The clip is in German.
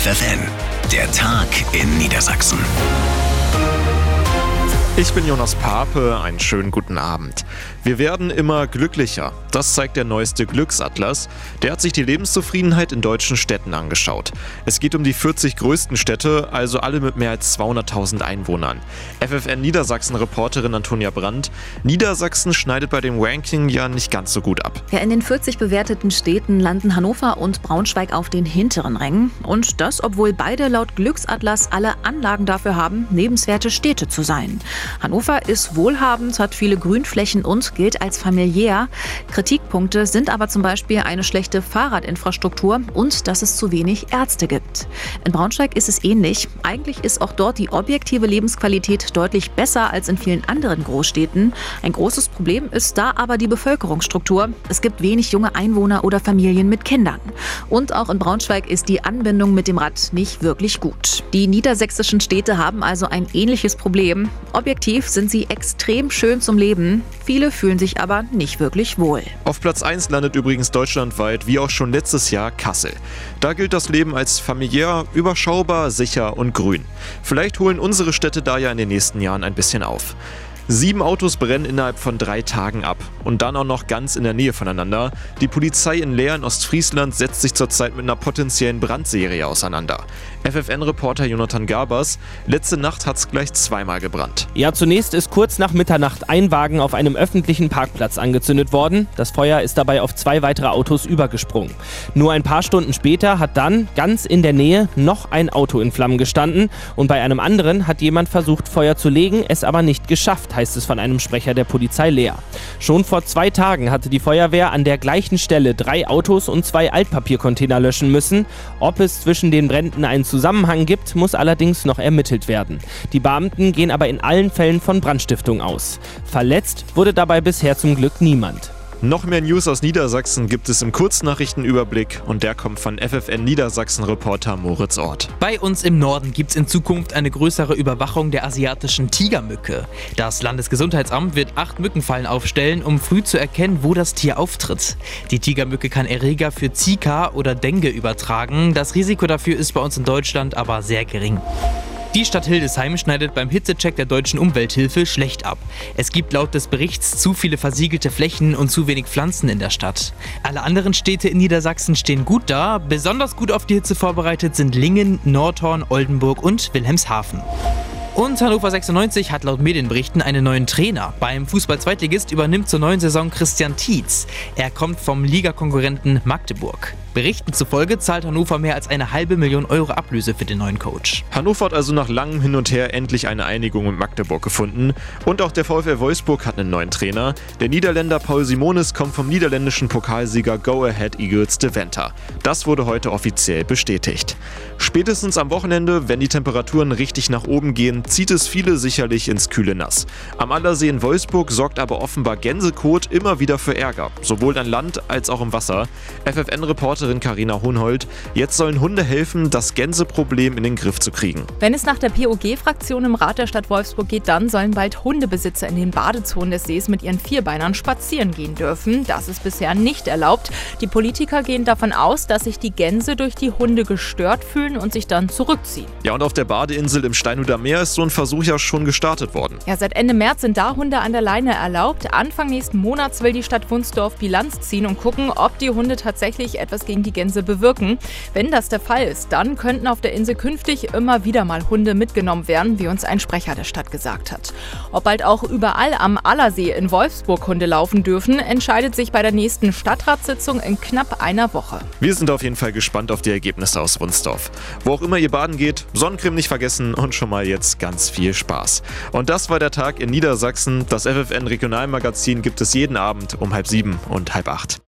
FFN, der Tag in Niedersachsen. Ich bin Jonas Pape, einen schönen guten Abend. Wir werden immer glücklicher. Das zeigt der neueste Glücksatlas. Der hat sich die Lebenszufriedenheit in deutschen Städten angeschaut. Es geht um die 40 größten Städte, also alle mit mehr als 200.000 Einwohnern. FFN Niedersachsen-Reporterin Antonia Brandt. Niedersachsen schneidet bei dem Ranking ja nicht ganz so gut ab. Ja, in den 40 bewerteten Städten landen Hannover und Braunschweig auf den hinteren Rängen. Und das, obwohl beide laut Glücksatlas alle Anlagen dafür haben, lebenswerte Städte zu sein. Hannover ist wohlhabend, hat viele Grünflächen und gilt als familiär. Kritikpunkte sind aber zum Beispiel eine schlechte Fahrradinfrastruktur und dass es zu wenig Ärzte gibt. In Braunschweig ist es ähnlich. Eigentlich ist auch dort die objektive Lebensqualität deutlich besser als in vielen anderen Großstädten. Ein großes Problem ist da aber die Bevölkerungsstruktur. Es gibt wenig junge Einwohner oder Familien mit Kindern. Und auch in Braunschweig ist die Anbindung mit dem Rad nicht wirklich gut. Die niedersächsischen Städte haben also ein ähnliches Problem. Objektiv sind sie extrem schön zum Leben. Viele fühlen sich aber nicht wirklich wohl. Auf Platz 1 landet übrigens deutschlandweit, wie auch schon letztes Jahr, Kassel. Da gilt das Leben als familiär, überschaubar, sicher und grün. Vielleicht holen unsere Städte da ja in den nächsten Jahren ein bisschen auf. 7 Autos brennen innerhalb von 3 Tagen ab und dann auch noch ganz in der Nähe voneinander. Die Polizei in Leer in Ostfriesland setzt sich zurzeit mit einer potenziellen Brandserie auseinander. FFN-Reporter Jonathan Gabers: Letzte Nacht hat's gleich zweimal gebrannt. Ja, zunächst ist kurz nach Mitternacht ein Wagen auf einem öffentlichen Parkplatz angezündet worden. Das Feuer ist dabei auf 2 weitere Autos übergesprungen. Nur ein paar Stunden später hat dann ganz in der Nähe noch ein Auto in Flammen gestanden und bei einem anderen hat jemand versucht, Feuer zu legen, es aber nicht geschafft, heißt es von einem Sprecher der Polizei Leer. Schon vor 2 Tagen hatte die Feuerwehr an der gleichen Stelle 3 Autos und 2 Altpapiercontainer löschen müssen. Ob es zwischen den Bränden einen Zusammenhang gibt, muss allerdings noch ermittelt werden. Die Beamten gehen aber in allen Fällen von Brandstiftung aus. Verletzt wurde dabei bisher zum Glück niemand. Noch mehr News aus Niedersachsen gibt es im Kurznachrichtenüberblick und der kommt von FFN Niedersachsen-Reporter Moritz Ort. Bei uns im Norden gibt es in Zukunft eine größere Überwachung der asiatischen Tigermücke. Das Landesgesundheitsamt wird 8 Mückenfallen aufstellen, um früh zu erkennen, wo das Tier auftritt. Die Tigermücke kann Erreger für Zika oder Dengue übertragen. Das Risiko dafür ist bei uns in Deutschland aber sehr gering. Die Stadt Hildesheim schneidet beim Hitzecheck der Deutschen Umwelthilfe schlecht ab. Es gibt laut des Berichts zu viele versiegelte Flächen und zu wenig Pflanzen in der Stadt. Alle anderen Städte in Niedersachsen stehen gut da. Besonders gut auf die Hitze vorbereitet sind Lingen, Nordhorn, Oldenburg und Wilhelmshaven. Und Hannover 96 hat laut Medienberichten einen neuen Trainer. Beim Fußball-Zweitligist übernimmt zur neuen Saison Christian Tietz. Er kommt vom Ligakonkurrenten Magdeburg. Berichten zufolge zahlt Hannover mehr als eine $500.000 Ablöse für den neuen Coach. Hannover hat also nach langem Hin und Her endlich eine Einigung mit Magdeburg gefunden. Und auch der VfL Wolfsburg hat einen neuen Trainer. Der Niederländer Paul Simonis kommt vom niederländischen Pokalsieger Go Ahead Eagles Deventer. Das wurde heute offiziell bestätigt. Spätestens am Wochenende, wenn die Temperaturen richtig nach oben gehen, zieht es viele sicherlich ins kühle Nass. Am Allersee in Wolfsburg sorgt aber offenbar Gänsekot immer wieder für Ärger, sowohl an Land als auch im Wasser. FFN-Reporterin Carina Hohnhold: Jetzt sollen Hunde helfen, das Gänseproblem in den Griff zu kriegen. Wenn es nach der POG-Fraktion im Rat der Stadt Wolfsburg geht, dann sollen bald Hundebesitzer in den Badezonen des Sees mit ihren Vierbeinern spazieren gehen dürfen. Das ist bisher nicht erlaubt. Die Politiker gehen davon aus, dass sich die Gänse durch die Hunde gestört fühlen und sich dann zurückziehen. Ja, und auf der Badeinsel im Steinhuder Meer ist so ein Versuch ja schon gestartet worden. Ja, seit Ende März sind da Hunde an der Leine erlaubt. Anfang nächsten Monats will die Stadt Wunsdorf Bilanz ziehen und gucken, ob die Hunde tatsächlich etwas gegen die Gänse bewirken. Wenn das der Fall ist, dann könnten auf der Insel künftig immer wieder mal Hunde mitgenommen werden, wie uns ein Sprecher der Stadt gesagt hat. Ob bald auch überall am Allersee in Wolfsburg Hunde laufen dürfen, entscheidet sich bei der nächsten Stadtratssitzung in knapp einer Woche. Wir sind auf jeden Fall gespannt auf die Ergebnisse aus Wunsdorf. Wo auch immer ihr baden geht, Sonnencreme nicht vergessen und schon mal jetzt ganz viel Spaß. Und das war der Tag in Niedersachsen. Das FFN Regionalmagazin gibt es jeden Abend um 6:30 und 7:30.